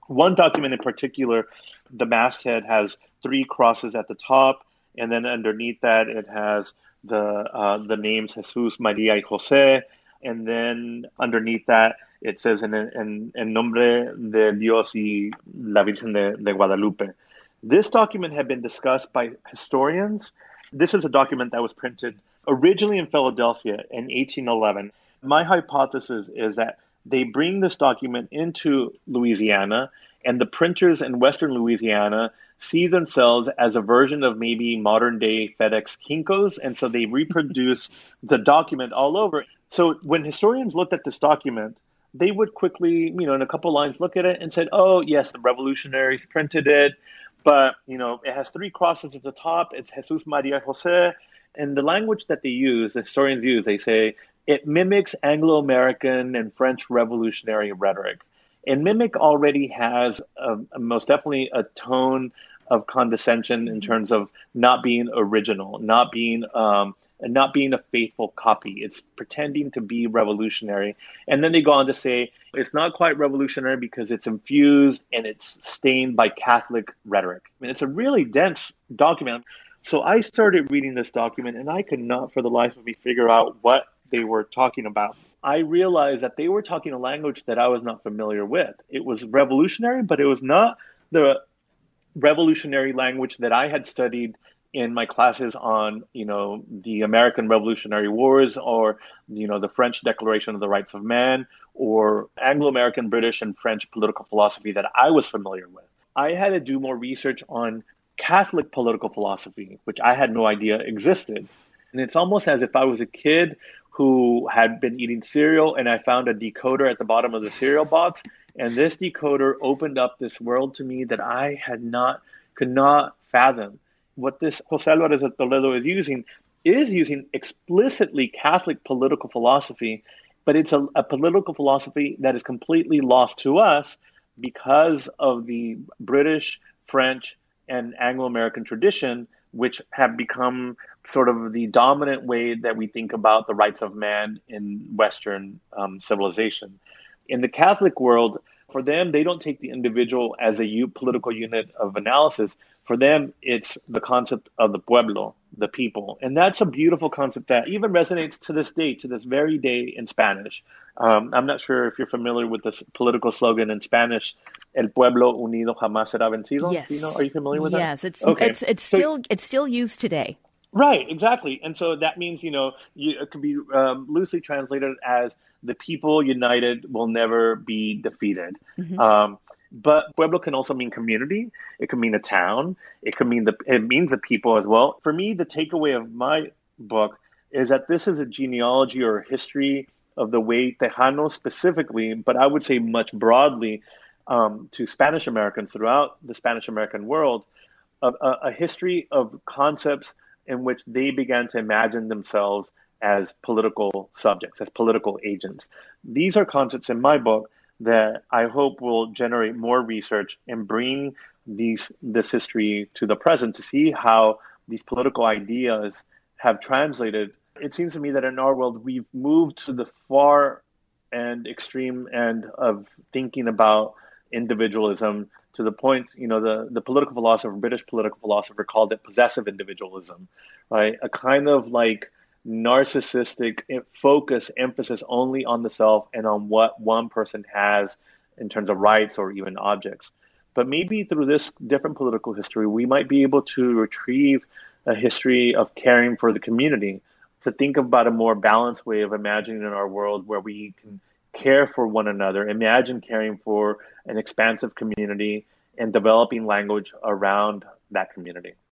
One document in particular, the masthead has three crosses at the top, and then underneath that it has the names Jesus, Maria, y Jose, and then underneath that it says en nombre de Dios y la Virgen de Guadalupe. This document had been discussed by historians. This is a document that was printed originally in Philadelphia in 1811. My hypothesis is that they bring this document into Louisiana, and the printers in Western Louisiana see themselves as a version of maybe modern day FedEx Kinkos, and so they reproduce the document all over. So when historians looked at this document, they would quickly, in a couple lines, look at it and said, "Oh, yes, the revolutionaries printed it, but it has three crosses at the top. It's Jesus, Maria, Jose." And the language that they use, the historians use, they say it mimics Anglo-American and French revolutionary rhetoric. And mimic already has most definitely a tone of condescension in terms of not being original, not being a faithful copy. It's pretending to be revolutionary. And then they go on to say it's not quite revolutionary because it's infused and it's stained by Catholic rhetoric. I mean, it's a really dense document. So I started reading this document and I could not for the life of me figure out what they were talking about. I realized that they were talking a language that I was not familiar with. It was revolutionary, but it was not the revolutionary language that I had studied in my classes on, the American Revolutionary Wars or, the French Declaration of the Rights of Man or Anglo-American, British, and French political philosophy that I was familiar with. I had to do more research on Catholic political philosophy, which I had no idea existed. And it's almost as if I was a kid who had been eating cereal and I found a decoder at the bottom of the cereal box. And this decoder opened up this world to me that I could not fathom. What this Jose Alvarez de Toledo is using explicitly Catholic political philosophy, but it's a political philosophy that is completely lost to us because of the British, French, and Anglo-American tradition, which have become sort of the dominant way that we think about the rights of man in Western civilization. In the Catholic world, for them, they don't take the individual as a political unit of analysis. For them, it's the concept of the pueblo, the people. And that's a beautiful concept that even resonates to this day, to this very day in Spanish. I'm not sure if you're familiar with this political slogan in Spanish, El pueblo unido jamás será vencido. Are Yes. you familiar with that? Yes, Okay. So it's still used today. right, exactly. And so that means, it could be loosely translated as the people united will never be defeated. Hmm. But pueblo can also mean community. It can mean a town. It means the people as well. For me, the takeaway of my book is that this is a genealogy or a history of the way Tejanos specifically, but I would say much broadly to Spanish Americans throughout the Spanish American world, a history of concepts in which they began to imagine themselves as political subjects, as political agents. These are concepts in my book that I hope will generate more research and bring this history to the present to see how these political ideas have translated. It seems to me that in our world, we've moved to the far and extreme end of thinking about individualism to the point, the political philosopher, British political philosopher called it possessive individualism, right? A kind of like narcissistic focus, emphasis only on the self and on what one person has in terms of rights or even objects. But maybe through this different political history, we might be able to retrieve a history of caring for the community, to think about a more balanced way of imagining in our world where we can care for one another, imagine caring for an expansive community and developing language around that community.